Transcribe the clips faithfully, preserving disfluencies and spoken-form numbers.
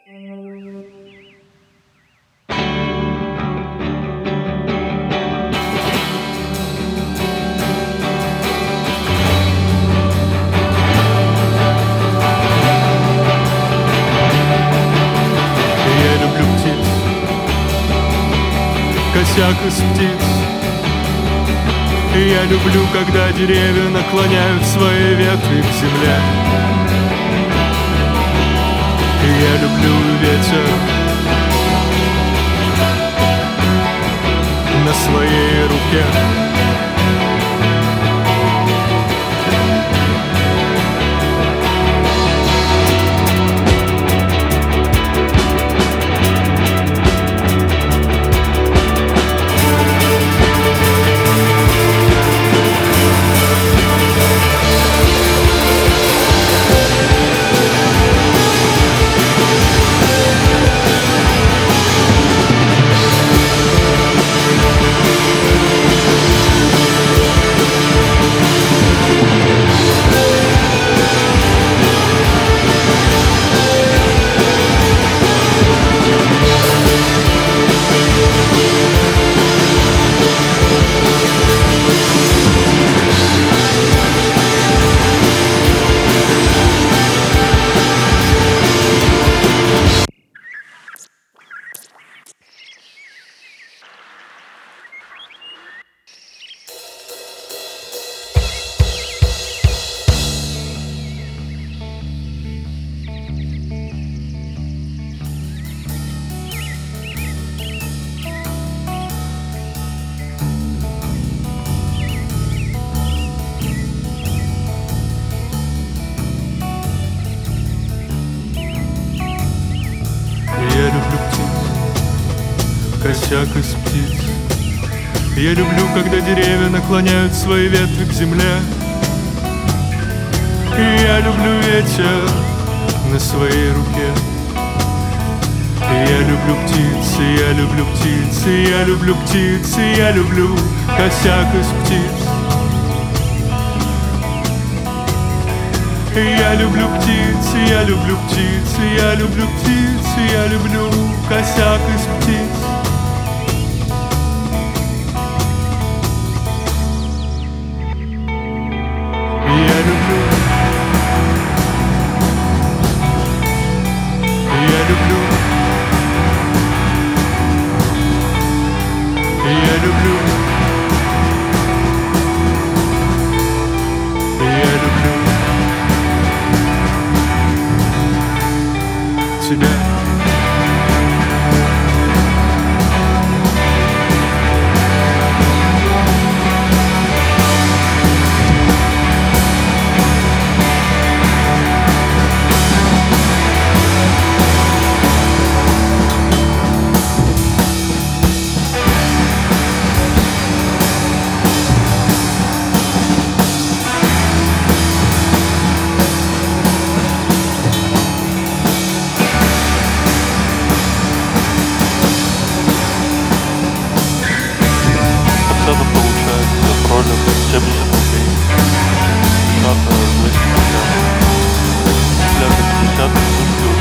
Косяк из птиц. И я люблю, когда деревья наклоняют свои ветви к земле. И я люблю ветер на своей руке. Я люблю птиц, косяк из птиц. Я люблю, когда деревья наклоняют свои ветви к земле. И я люблю ветер на своей руке. И я люблю птиц, и я люблю птиц, и я люблю птиц, и я люблю косяк из птиц. И я люблю птиц, и я люблю птиц, и я люблю птиц, и я люблю косяк из птиц. И я люблю, и я люблю, и я люблю, и я люблю тебя. Цена получается кролик семьдесят рублей. Шата двести пятьдесят. Мята пятьдесят плюс.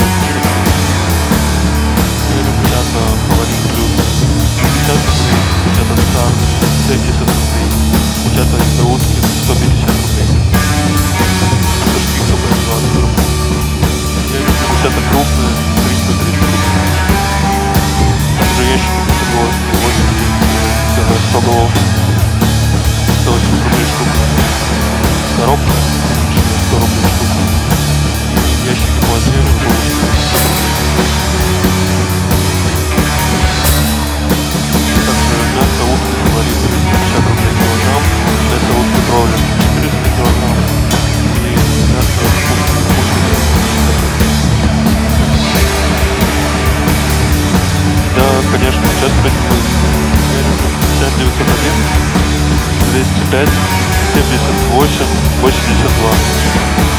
Мята фаворит плюс. пятьдесят рублей. Мята стар семьдесят рублей. Мята индоутки сто пятьдесят рублей. Штика двадцать рублей. Мята крупные триста тридцать рублей. Также ящики категории восемьдесят. сто голов, сто восемьдесят рублей штука. Коробка сто рублей штука. И ящики по отдельно Также мясо утки фаворит триста пятьдесят рублей килограмм. Мясо утки кровля четыреста килограмм. И мясо утки. Да, конечно, сейчас происходит. девятьсот один, двести пять, семьдесят восемь, восемьдесят два.